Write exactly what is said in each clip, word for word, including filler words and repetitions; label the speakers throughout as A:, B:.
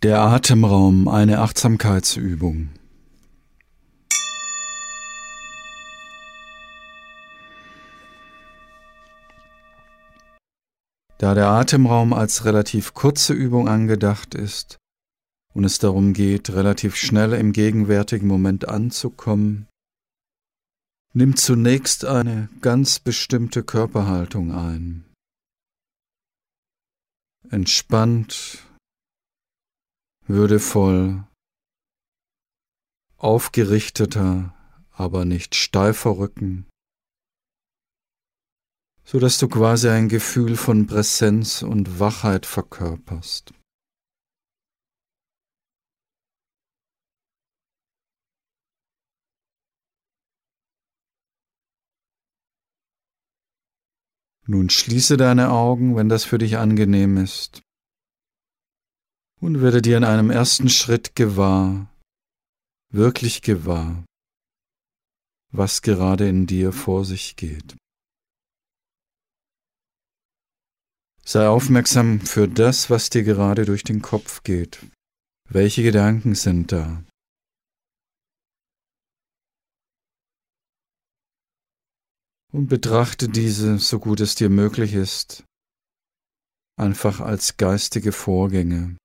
A: Der Atemraum, eine Achtsamkeitsübung. Da der Atemraum als relativ kurze Übung angedacht ist und es darum geht, relativ schnell im gegenwärtigen Moment anzukommen, nimm zunächst eine ganz bestimmte Körperhaltung ein. Entspannt, würdevoll, aufgerichteter, aber nicht steifer Rücken, so dass du quasi ein Gefühl von Präsenz und Wachheit verkörperst. Nun schließe deine Augen, wenn das für dich angenehm ist, und werde dir in einem ersten Schritt gewahr, wirklich gewahr, was gerade in dir vor sich geht. Sei aufmerksam für das, was dir gerade durch den Kopf geht. Welche Gedanken sind da? Und betrachte diese, so gut es dir möglich ist, einfach als geistige Vorgänge.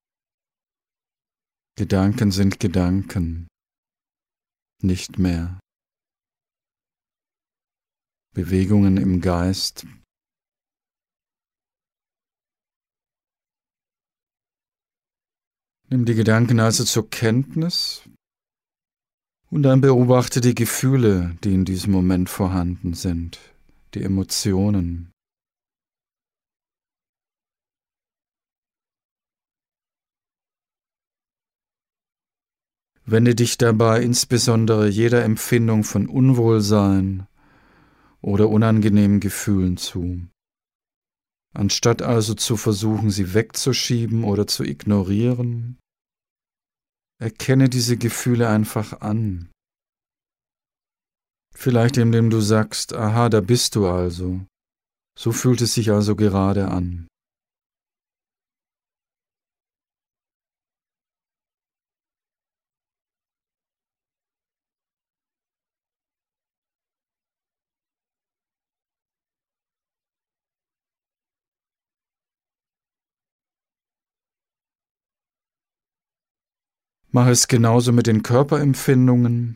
A: Gedanken sind Gedanken, nicht mehr. Bewegungen im Geist. Nimm die Gedanken also zur Kenntnis und dann beobachte die Gefühle, die in diesem Moment vorhanden sind, die Emotionen. Wende dich dabei insbesondere jeder Empfindung von Unwohlsein oder unangenehmen Gefühlen zu. Anstatt also zu versuchen, sie wegzuschieben oder zu ignorieren, erkenne diese Gefühle einfach an. Vielleicht indem du sagst, aha, da bist du also. So fühlt es sich also gerade an. Mach es genauso mit den Körperempfindungen.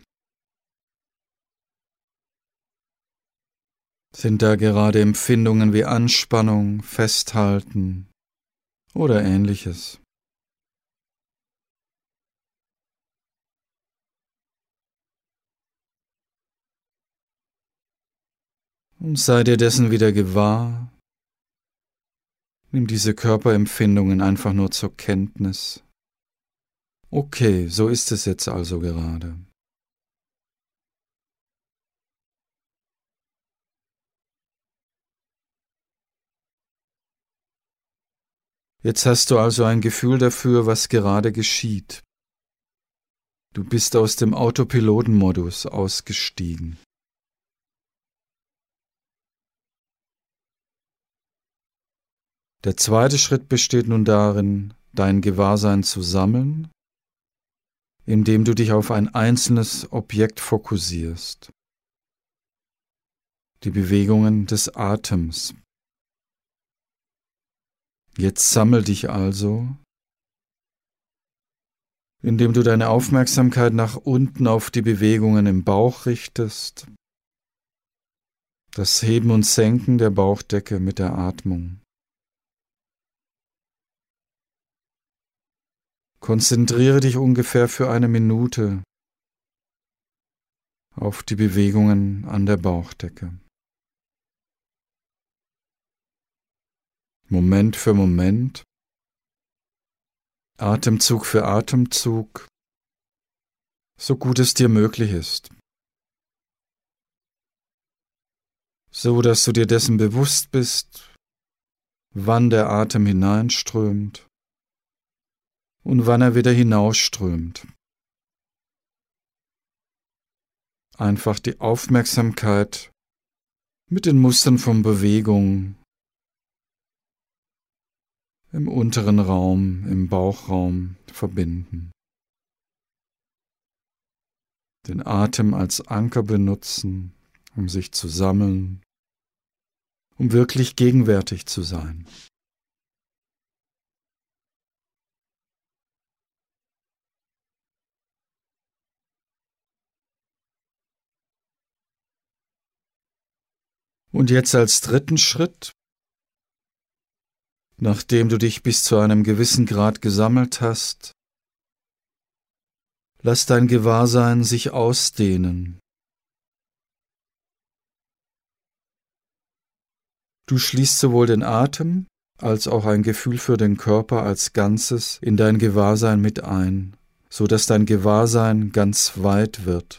A: Sind da gerade Empfindungen wie Anspannung, Festhalten oder Ähnliches? Und sei dir dessen wieder gewahr. Nimm diese Körperempfindungen einfach nur zur Kenntnis. Okay, so ist es jetzt also gerade. Jetzt hast du also ein Gefühl dafür, was gerade geschieht. Du bist aus dem Autopilotenmodus ausgestiegen. Der zweite Schritt besteht nun darin, dein Gewahrsein zu sammeln, indem du dich auf ein einzelnes Objekt fokussierst. Die Bewegungen des Atems. Jetzt sammel dich also, indem du deine Aufmerksamkeit nach unten auf die Bewegungen im Bauch richtest, das Heben und Senken der Bauchdecke mit der Atmung. Konzentriere dich ungefähr für eine Minute auf die Bewegungen an der Bauchdecke. Moment für Moment, Atemzug für Atemzug, so gut es dir möglich ist, so dass du dir dessen bewusst bist, wann der Atem hineinströmt und wann er wieder hinausströmt. Einfach die Aufmerksamkeit mit den Mustern von Bewegung im unteren Raum, im Bauchraum verbinden. Den Atem als Anker benutzen, um sich zu sammeln, um wirklich gegenwärtig zu sein. Und jetzt als dritten Schritt, nachdem du dich bis zu einem gewissen Grad gesammelt hast, lass dein Gewahrsein sich ausdehnen. Du schließt sowohl den Atem als auch ein Gefühl für den Körper als Ganzes in dein Gewahrsein mit ein, so dass dein Gewahrsein ganz weit wird.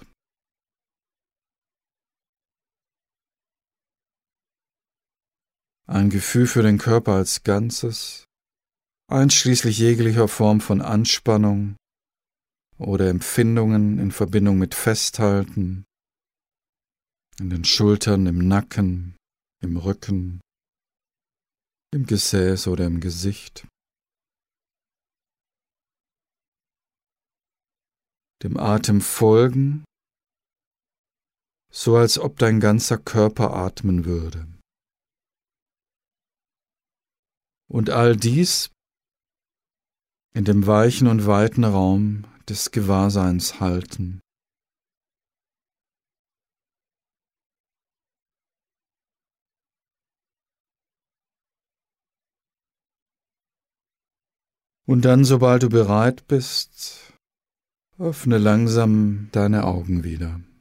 A: Ein Gefühl für den Körper als Ganzes, einschließlich jeglicher Form von Anspannung oder Empfindungen in Verbindung mit Festhalten, in den Schultern, im Nacken, im Rücken, im Gesäß oder im Gesicht. Dem Atem folgen, so als ob dein ganzer Körper atmen würde. Und all dies in dem weichen und weiten Raum des Gewahrseins halten. Und dann, sobald du bereit bist, öffne langsam deine Augen wieder.